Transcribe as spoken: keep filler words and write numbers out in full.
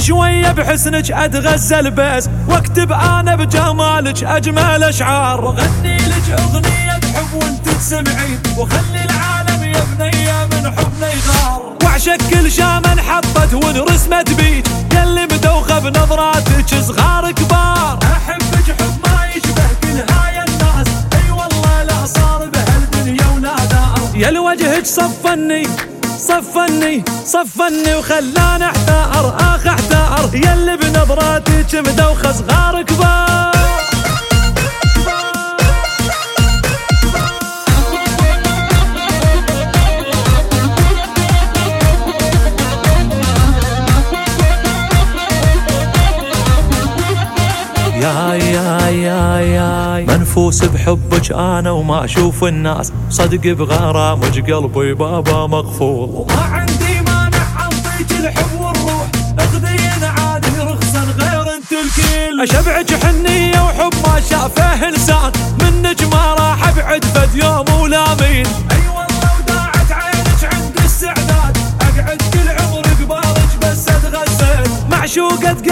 شوية بحسنك اتغزى البيس، واكتب انا بجمالك اجمل اشعار، وغني لك اغنية بحب وانت تسمعين، وخلي العالم يا بنية من حبنا يغار. واعشق كل شام انحطت ونرسمت بيك، يلي مدوخة بنظراتك صغار كبار. احبك حب ما يشبه كل هاي الناس، اي والله لا صار بهالدنيا ونادار. يا الوجهك صفني صفني صفني وخلاني احتار، اخ احتار، يلي بنظراتك مدوخة صغار كبار. ياي ياي ياي ياي منفوس بحبك انا وما اشوف الناس، صدق بغرامك قلبي بابا مغفور. وما عندي مانع اعطيك الحب والروح، اخذين عادي رخصا غير انت الكل. اشبعك حنية وحب ما شافه انسان، منك ما راح ابعد فد يوم ولا مين. اي والله وداعت عينك عند السعداد، اقعد كل عمري قبالك بس اتغزل. معشوقة